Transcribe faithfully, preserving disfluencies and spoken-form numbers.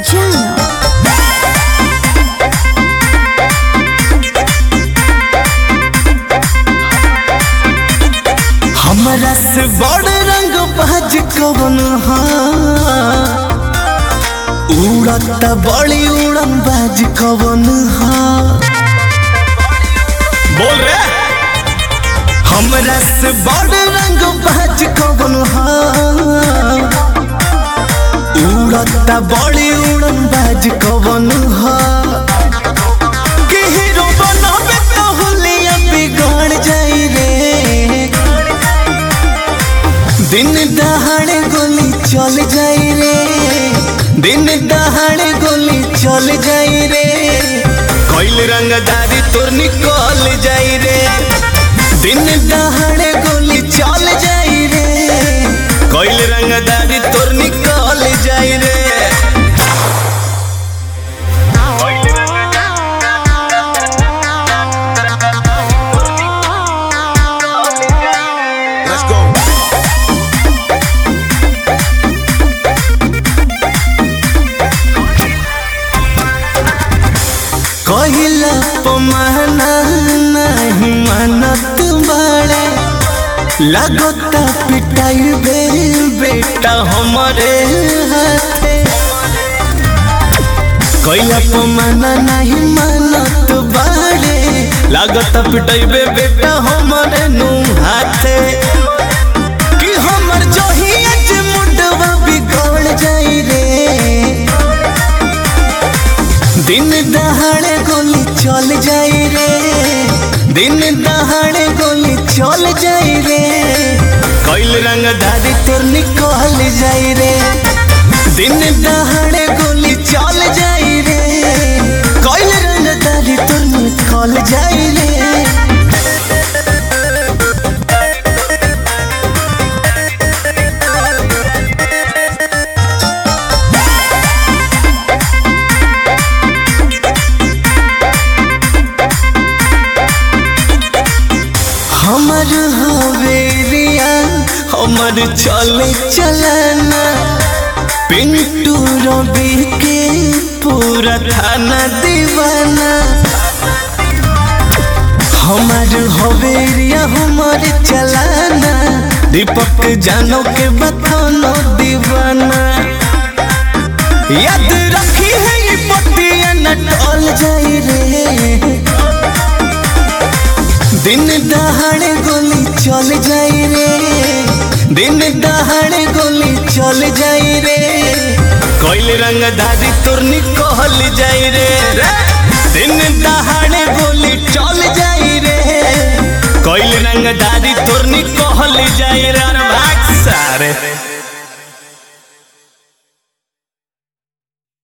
Jana. हमरा से बड़ रंग बाज कवन हा उड़ता बड़ी उड़न बाज कवन हा बोल रे हमरा से बड़ रंग बाज कवन हा उड़ता बड़ी उड़न बाज कवन हा कि हीरो बनावे तो हुलिया बिगड़ जाई रे दिन दहाड़े गोली चल जाई रे दिन दहाड़े गोली चल जाई रे कोइल रंगदारी तोर निकल जाई रे दिन दहाड़े गोली चल जाई रे कोइल रंगदारी तोर निकल जाई रे कहिला पमाना नहीं मानत बाड़े लागता पिटाई बे बेटा हमारे हाथे कहिला पमाना नहीं मानत बाड़े लागता पिटाई बे बेटा हमारे नु हाथे कि हमर जोहिया जे मुंडवा बिगड़ जाई रे दिन दहाड़े गोली चल जाई रे दिन दहाड़े गोली चल जाई रे कोइल रंगदारी तोर निकल जाई रे दिन दहाड़े गोली चल जाई रे कोइल रंगदारी तोर निकल जाई रे हमर हवेरिया हमर चले चलना पिंटू रवि के पूरा थाना दीवाना हमर हवेरिया हमर चलाना दीपक जानो के बथानो दीवाना याद रखी है ये पतिया न टल जाई रे दिन दहाड़े गोली चल जाई रे दिन दहाड़े गोली चल जाई रे कोइल रंगदारी तोर निकल जाई रे दिन दहाड़े गोली चल जाई रे कोइल रंगदारी तोर निकल जाई रे भाग सारे।